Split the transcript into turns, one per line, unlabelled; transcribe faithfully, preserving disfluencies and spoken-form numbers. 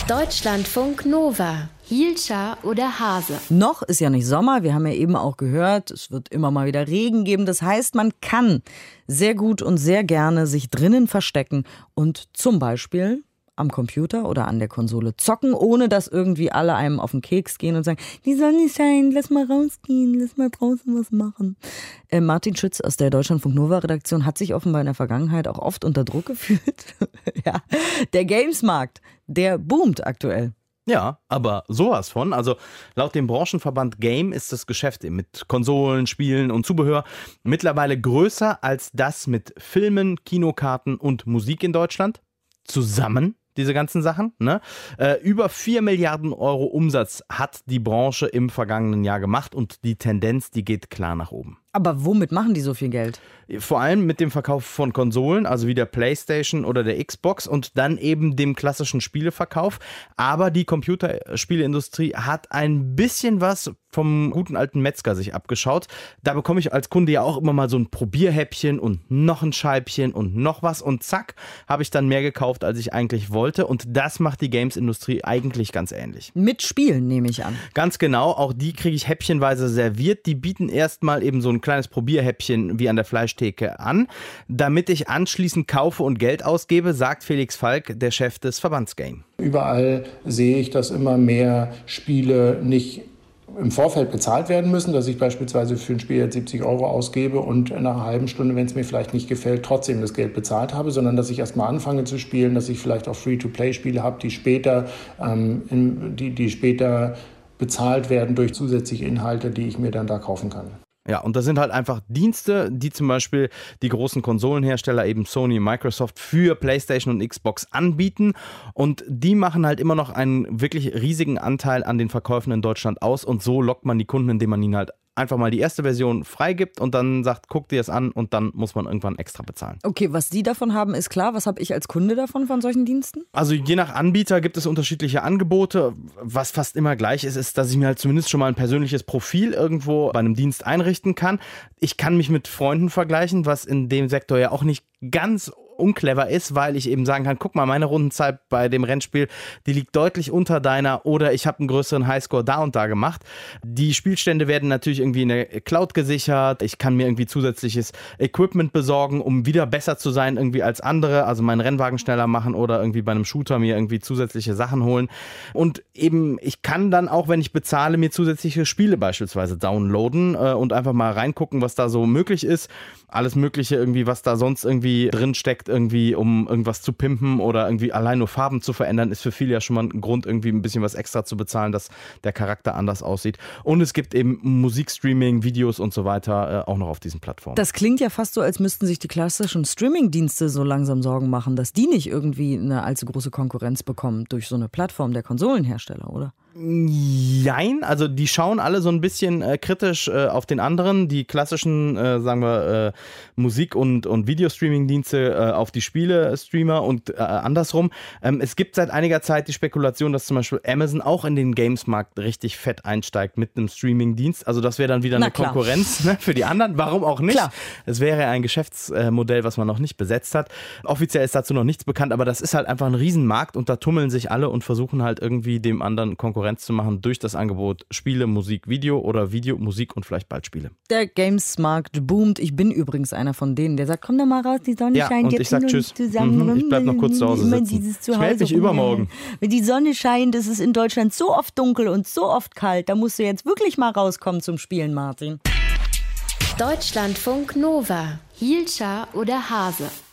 Deutschlandfunk Nova. Hielscher oder Hase?
Noch ist ja nicht Sommer, wir haben ja eben auch gehört, es wird immer mal wieder Regen geben. Das heißt, man kann sehr gut und sehr gerne sich drinnen verstecken und zum Beispiel am Computer oder an der Konsole zocken, ohne dass irgendwie alle einem auf den Keks gehen und sagen, die Sonne scheint, lass mal rausgehen, lass mal draußen was machen. Äh, Martin Schütz aus der Deutschlandfunk Nova Redaktion hat sich offenbar in der Vergangenheit auch oft unter Druck gefühlt. Ja, der Gamesmarkt, der boomt aktuell.
Ja, aber sowas von. Also laut dem Branchenverband Game ist das Geschäft mit Konsolen, Spielen und Zubehör mittlerweile größer als das mit Filmen, Kinokarten und Musik in Deutschland. Zusammen, diese ganzen Sachen. Ne? Äh, über vier Milliarden Euro Umsatz hat die Branche im vergangenen Jahr gemacht und die Tendenz, die geht klar nach oben.
Aber womit machen die so viel Geld?
Vor allem mit dem Verkauf von Konsolen, also wie der PlayStation oder der Xbox und dann eben dem klassischen Spieleverkauf. Aber die Computerspieleindustrie hat ein bisschen was vom guten alten Metzger sich abgeschaut. Da bekomme ich als Kunde ja auch immer mal so ein Probierhäppchen und noch ein Scheibchen und noch was. Und zack, habe ich dann mehr gekauft, als ich eigentlich wollte. Und das macht die Games-Industrie eigentlich ganz ähnlich.
Mit Spielen nehme ich an.
Ganz genau, auch die kriege ich häppchenweise serviert. Die bieten erstmal eben so ein kleines Probierhäppchen wie an der Fleischtheke an, damit ich anschließend kaufe und Geld ausgebe, sagt Felix Falk, der Chef des Verbands Game.
Überall sehe ich, dass immer mehr Spiele nicht im Vorfeld bezahlt werden müssen, dass ich beispielsweise für ein Spiel jetzt siebzig Euro ausgebe und nach einer halben Stunde, wenn es mir vielleicht nicht gefällt, trotzdem das Geld bezahlt habe, sondern dass ich erstmal anfange zu spielen, dass ich vielleicht auch Free-to-Play-Spiele habe, die später, ähm, in, die, die später bezahlt werden durch zusätzliche Inhalte, die ich mir dann da kaufen kann.
Ja, und das sind halt einfach Dienste, die zum Beispiel die großen Konsolenhersteller, eben Sony und Microsoft, für PlayStation und Xbox anbieten. Und die machen halt immer noch einen wirklich riesigen Anteil an den Verkäufen in Deutschland aus. Und so lockt man die Kunden, indem man ihnen halt einfach mal die erste Version freigibt und dann sagt, guck dir das an und dann muss man irgendwann extra bezahlen.
Okay, was die davon haben, ist klar. Was habe ich als Kunde davon, von solchen Diensten?
Also je nach Anbieter gibt es unterschiedliche Angebote. Was fast immer gleich ist, ist, dass ich mir halt zumindest schon mal ein persönliches Profil irgendwo bei einem Dienst einrichten kann. Ich kann mich mit Freunden vergleichen, was in dem Sektor ja auch nicht ganz unclever ist, weil ich eben sagen kann, guck mal, meine Rundenzeit bei dem Rennspiel, die liegt deutlich unter deiner oder ich habe einen größeren Highscore da und da gemacht. Die Spielstände werden natürlich irgendwie in der Cloud gesichert. Ich kann mir irgendwie zusätzliches Equipment besorgen, um wieder besser zu sein irgendwie als andere, also meinen Rennwagen schneller machen oder irgendwie bei einem Shooter mir irgendwie zusätzliche Sachen holen. Und eben, ich kann dann auch, wenn ich bezahle, mir zusätzliche Spiele beispielsweise downloaden äh, und einfach mal reingucken, was da so möglich ist. Alles Mögliche irgendwie, was da sonst irgendwie drin steckt, irgendwie, um irgendwas zu pimpen oder irgendwie allein nur Farben zu verändern, ist für viele ja schon mal ein Grund, irgendwie ein bisschen was extra zu bezahlen, dass der Charakter anders aussieht. Und es gibt eben Musikstreaming, Videos und so weiter äh, auch noch auf diesen Plattformen.
Das klingt ja fast so, als müssten sich die klassischen Streaming-Dienste so langsam Sorgen machen, dass die nicht irgendwie eine allzu große Konkurrenz bekommen durch so eine Plattform der Konsolenhersteller, oder?
Jein, also die schauen alle so ein bisschen äh, kritisch äh, auf den anderen, die klassischen, äh, sagen wir, äh, Musik- und, und Videostreaming-Dienste äh, auf die Spiele-Streamer und äh, andersrum. Ähm, es gibt seit einiger Zeit die Spekulation, dass zum Beispiel Amazon auch in den Games-Markt richtig fett einsteigt mit einem Streaming-Dienst. Also das wäre dann wieder
Na
eine
klar.
Konkurrenz, ne, für die anderen. Warum auch nicht?
Klar.
Es wäre ein Geschäftsmodell, was man noch nicht besetzt hat. Offiziell ist dazu noch nichts bekannt, aber das ist halt einfach ein Riesenmarkt und da tummeln sich alle und versuchen halt irgendwie dem anderen Konkurrenz zu machen durch das Angebot Spiele, Musik, Video oder Video, Musik und vielleicht bald Spiele.
Der Gamesmarkt boomt. Ich bin übrigens einer von denen, der sagt, komm doch mal raus, die Sonne
Ja,
scheint.
und
jetzt
ich sag
sind wir
tschüss.
zusammen.
Mhm, ich bleib noch kurz zu Hause
Immer
sitzen.
dieses
Ich
Zuhause
melde mich übermorgen.
Wenn die Sonne scheint, ist es in Deutschland so oft dunkel und so oft kalt. Da musst du jetzt wirklich mal rauskommen zum Spielen, Martin.
Deutschlandfunk Nova. Hielscher oder Hase?